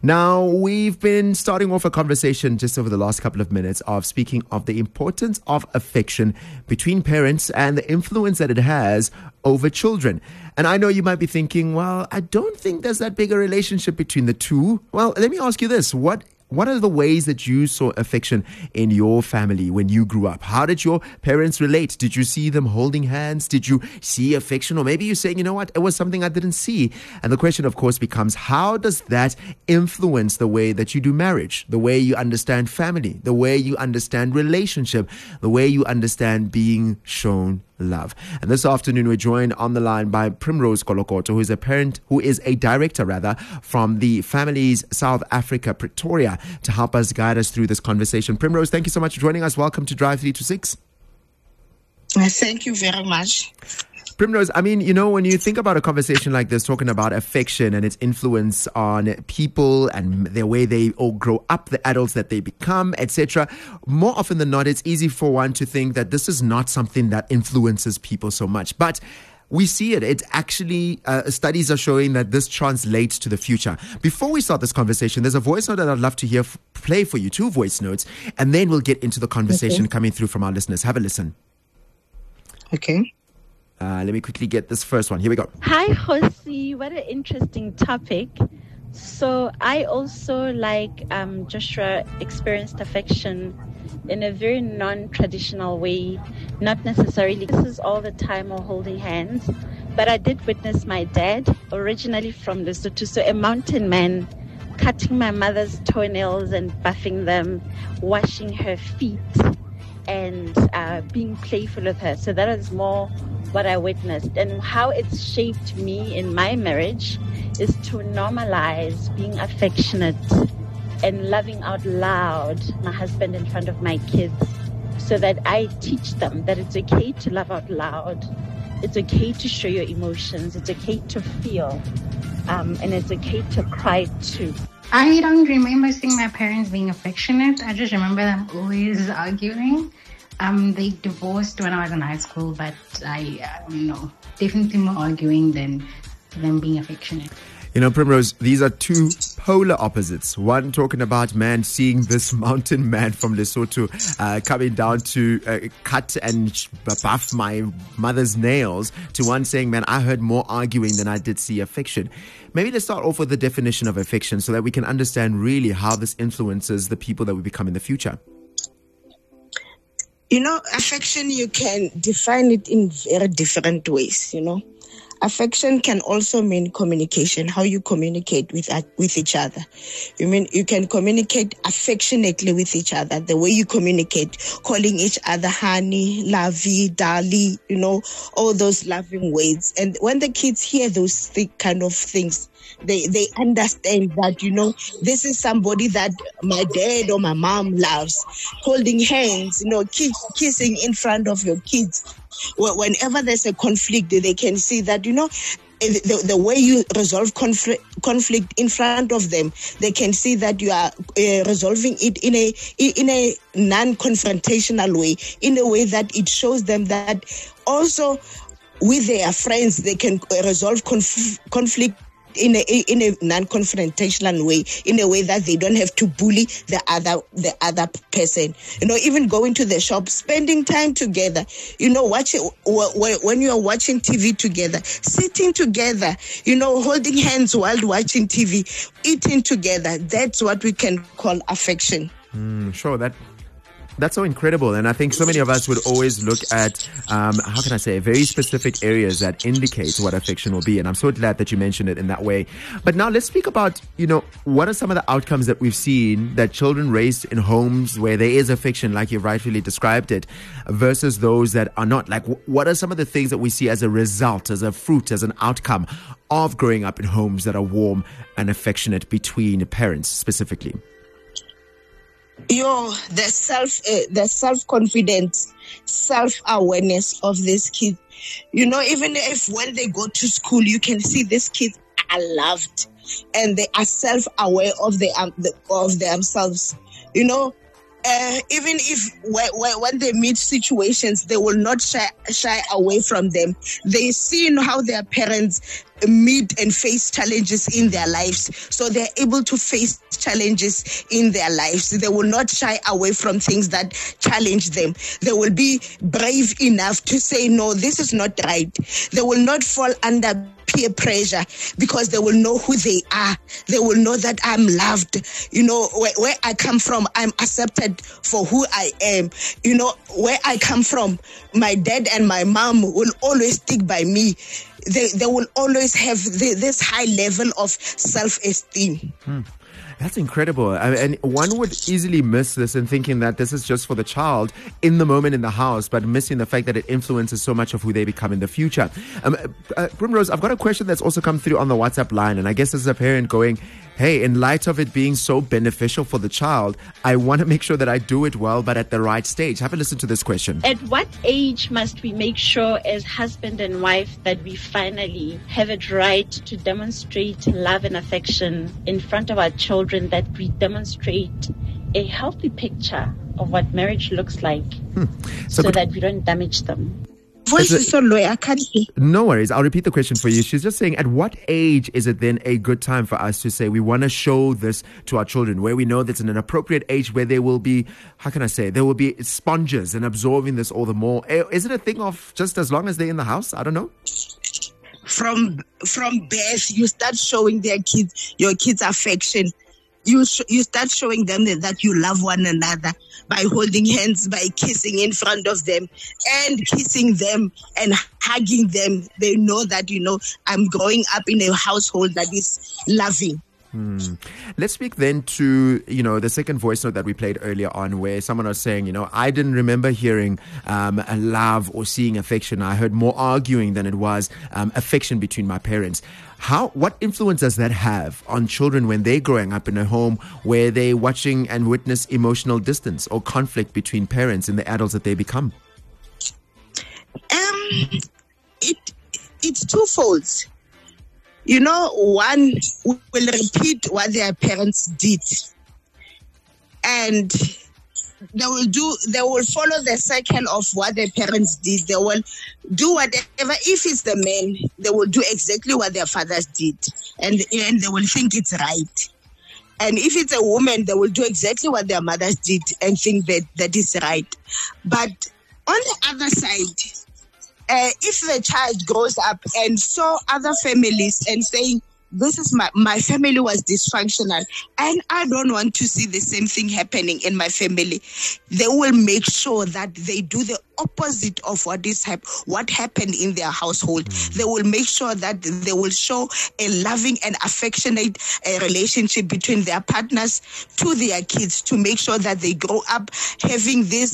Now, we've been starting off a conversation just over the last couple of minutes of speaking of the importance of affection between parents and the influence that it has over children. And I know you might be thinking, well, I don't think there's that big a relationship between the two. Well, let me ask you this. What are the ways that you saw affection in your family when you grew up? How did your parents relate? Did you see them holding hands? Did you see affection? Or maybe you're saying, you know what, it was something I didn't see. And the question, of course, becomes, how does that influence the way that you do marriage, the way you understand family, the way you understand relationship, the way you understand being shown love? And this afternoon, we're joined on the line by Primrose Kolokoto, who is a director from the Families South Africa, Pretoria, to help us guide us through this conversation. Primrose, thank you so much for joining us. Welcome to Drive 326. Thank you very much. Primrose, I mean, you know, when you think about a conversation like this, talking about affection and its influence on people and the way they all grow up, the adults that they become, etc., more often than not, it's easy for one to think that this is not something that influences people so much. But we see it. It's actually, studies are showing that this translates to the future. Before we start this conversation, there's a voice note that I'd love to play for you, 2 voice notes, and then we'll get into the conversation coming through from our listeners. Have a listen. Okay. Let me quickly get this first one. Here we go. Hi, Hosi. What an interesting topic. So I also, like Joshua, experienced affection in a very non-traditional way. Not necessarily kisses all the time or holding hands, but I did witness my dad, originally from Lesotho, so a mountain man, cutting my mother's toenails and buffing them, washing her feet, and being playful with her. So that was more what I witnessed, and how it's shaped me in my marriage is to normalize being affectionate and loving out loud my husband in front of my kids, so that I teach them that it's okay to love out loud, it's okay to show your emotions, it's okay to feel, and it's okay to cry too. I don't remember seeing my parents being affectionate. I just remember them always arguing. They divorced when I was in high school, but I don't know, definitely more arguing than them being affectionate. You know, Primrose, these are 2 polar opposites. One talking about man seeing this mountain man from Lesotho coming down to cut and buff my mother's nails, to one saying, man, I heard more arguing than I did see affection. Maybe let's start off with the definition of affection so that we can understand really how this influences the people that we become in the future. You know, affection, you can define it in very different ways, you know. Affection can also mean communication, how you communicate with each other. You can communicate affectionately with each other, the way you communicate, calling each other honey, lovey, darling, you know, all those loving words. And when the kids hear those kind of things, they understand that, you know, this is somebody that my dad or my mom loves. Holding hands, you know, kissing in front of your kids. Whenever there's a conflict, they can see that, you know, the way you resolve conflict in front of them, they can see that you are resolving it in a non-confrontational way, in a way that it shows them that also with their friends, they can resolve conflict in a non-confrontational way, in a way that they don't have to bully the other person. You know, even going to the shop, spending time together, you know, when you are watching TV together, sitting together, you know, holding hands while watching TV, eating together. That's what we can call affection. Sure, that's so incredible. And I think so many of us would always look at, how can I say, very specific areas that indicate what affection will be. And I'm so glad that you mentioned it in that way. But now let's speak about, you know, what are some of the outcomes that we've seen that children raised in homes where there is affection, like you've rightfully described it, versus those that are not? Like, what are some of the things that we see as a result, as a fruit, as an outcome of growing up in homes that are warm and affectionate between parents specifically? The self-confidence, self-awareness of this kid. You know, even if when they go to school, you can see these kids are loved and they are self-aware of themselves. You know, even if when they meet situations, they will not shy away from them. They see how their parents meet and face challenges in their lives, so they're able to face challenges in their lives. They will not shy away from things that challenge them. They will be brave enough to say, no, this is not right. They will not fall under peer pressure, because they will know who they are. They will know that I'm loved. Where I come from, I'm accepted for who I am. Where I come from, my dad and my mom will always stick by me. They will always have this high level of self-esteem. That's incredible. And one would easily miss this in thinking that this is just for the child in the moment in the house, but missing the fact that it influences so much of who they become in the future. Primrose, I've got a question that's also come through on the WhatsApp line. And I guess as a parent going, hey, in light of it being so beneficial for the child, I want to make sure that I do it well, but at the right stage. Have a listen to this question. At what age must we make sure as husband and wife that we finally have it right to demonstrate love and affection in front of our children, that we demonstrate a healthy picture of what marriage looks like so that we don't damage them? Voice is so low, I can't hear. No worries. I'll repeat the question for you. She's just saying, at what age is it then a good time for us to say we want to show this to our children, where we know that's in an appropriate age where they will be, there will be sponges and absorbing this all the more? Is it a thing of just as long as they're in the house? I don't know. From birth, you start showing your kids affection. You start showing them that you love one another by holding hands, by kissing in front of them and kissing them and hugging them. They know that, I'm growing up in a household that is loving. Let's speak then to, the second voice note that we played earlier on, where someone was saying, I didn't remember hearing a love or seeing affection. I heard more arguing than it was affection between my parents. What influence does that have on children when they're growing up in a home where they're watching and witness emotional distance or conflict between parents and the adults that they become? It's twofold. One will repeat what their parents did, and they will follow the cycle of what their parents did. They will do whatever. If it's the men, they will do exactly what their fathers did, and they will think it's right. And if it's a woman, they will do exactly what their mothers did and think that is right. But on the other side, if the child grows up and saw other families and saying, this is my family was dysfunctional and I don't want to see the same thing happening in my family, they will make sure that they do the opposite of what happened in their household. They will make sure that they will show a loving and affectionate relationship between their partners to their kids, to make sure that they grow up having this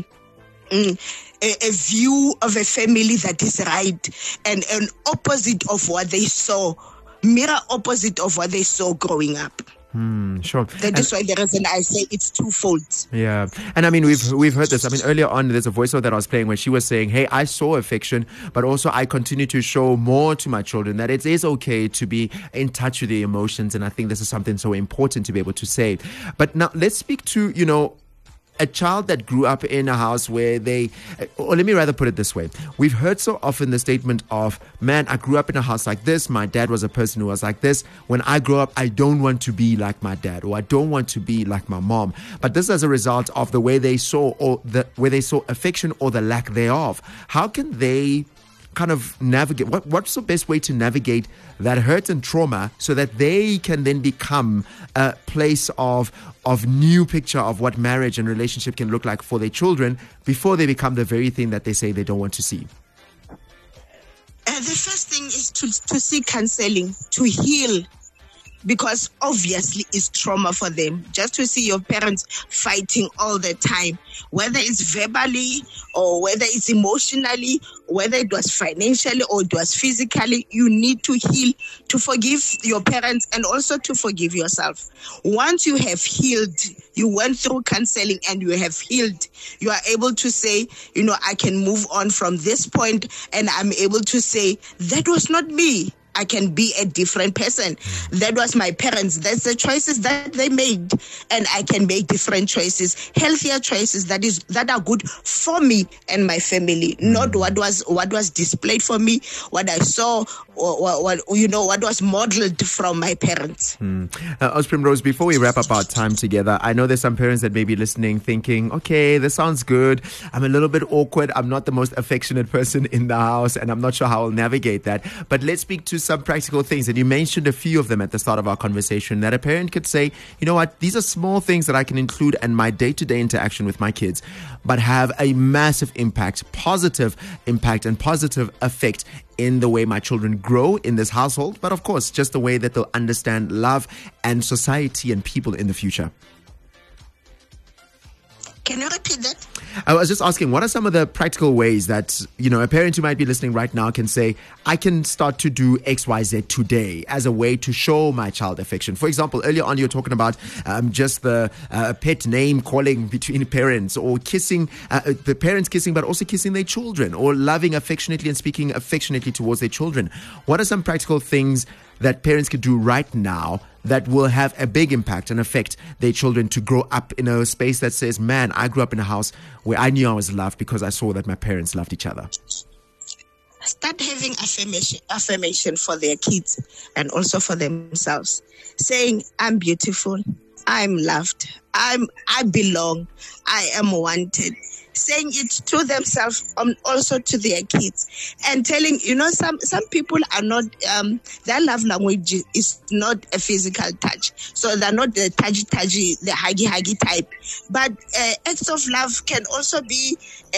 a view of a family that is right, and an opposite of what they saw, mirror opposite of what they saw growing up. Sure. That is why the reason I say it's twofold. Yeah. And I mean, we've heard this. I mean, earlier on, there's a voiceover that I was playing where she was saying, hey, I saw affection, but also I continue to show more to my children, that it is okay to be in touch with the emotions. And I think this is something so important to be able to say. But now let's speak to, a child that grew up in a house where or let me rather put it this way. We've heard so often the statement of, man, I grew up in a house like this. My dad was a person who was like this. When I grow up, I don't want to be like my dad, or I don't want to be like my mom. But this is a result of the way they saw, where they saw affection or the lack thereof. How can they kind of navigate? What's the best way to navigate that hurt and trauma so that they can then become a place of new picture of what marriage and relationship can look like for their children before they become the very thing that they say they don't want to see? The first thing is to seek counseling, to heal, because obviously it's trauma for them. Just to see your parents fighting all the time, whether it's verbally or whether it's emotionally, whether it was financially or it was physically, you need to heal, to forgive your parents and also to forgive yourself. Once you have healed, you went through counseling and you have healed, you are able to say, I can move on from this point, and I'm able to say, that was not me. I can be a different person. That was my parents. That's the choices that they made. And I can make different choices, healthier choices that are good for me and my family, not what was displayed for me, what I saw, or what was modeled from my parents. Primrose, before we wrap up our time together, I know there's some parents that may be listening thinking, okay, this sounds good. I'm a little bit awkward. I'm not the most affectionate person in the house, and I'm not sure how I'll navigate that. But let's speak to some practical things. And you mentioned a few of them at the start of our conversation, that a parent could say, you know what, these are small things that I can include in my day-to-day interaction with my kids, but have a massive impact, positive impact and positive effect in the way my children grow in this household, but of course, just the way that they'll understand love and society and people in the future. Can you repeat that? I was just asking, what are some of the practical ways that, a parent who might be listening right now can say, I can start to do X, Y, Z today as a way to show my child affection? For example, earlier on, you were talking about just the pet name calling between parents, or kissing, the parents kissing, but also kissing their children, or loving affectionately and speaking affectionately towards their children. What are some practical things that parents could do right now that will have a big impact and affect their children to grow up in a space that says, man, I grew up in a house where I knew I was loved because I saw that my parents loved each other? Start having affirmation for their kids and also for themselves, saying, I'm beautiful, I'm loved, I belong, I am wanted. Saying it to themselves, also to their kids, and telling, some people are not, their love language is not a physical touch. So they're not the touchy, the huggy type. But acts of love can also be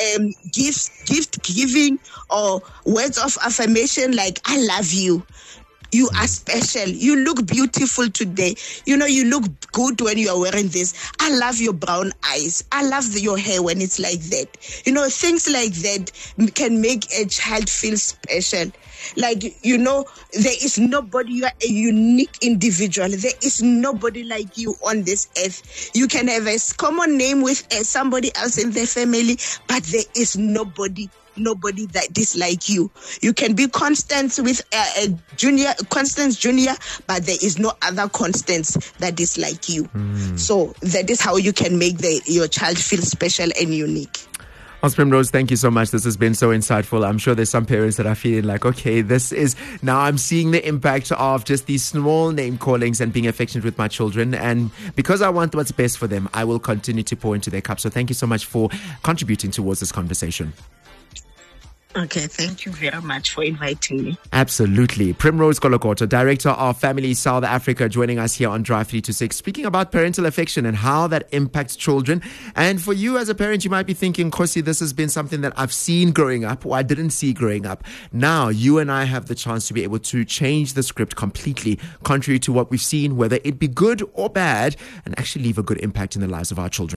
gift giving, or words of affirmation like, I love you. You are special. You look beautiful today. You look good when you are wearing this. I love your brown eyes. I love your hair when it's like that. Things like that can make a child feel special. Like, there is nobody. You are a unique individual. There is nobody like you on this earth. You can have a common name with somebody else in the family, but there is nobody that is like you. You can be Constance with Constance Junior, but there is no other Constance that is like you. So that is how you can make your child feel special and unique. Primrose, thank you so much. This has been so insightful. I'm sure there's some parents that are feeling like, okay, now I'm seeing the impact of just these small name callings and being affectionate with my children. And because I want what's best for them, I will continue to pour into their cup. So thank you so much for contributing towards this conversation. Okay, thank you very much for inviting me. Absolutely. Primrose Kolokota, Director of Family South Africa, joining us here on Drive 326, speaking about parental affection and how that impacts children. And for you as a parent, you might be thinking, Kosi, this has been something that I've seen growing up, or I didn't see growing up. Now, you and I have the chance to be able to change the script completely, contrary to what we've seen, whether it be good or bad, and actually leave a good impact in the lives of our children.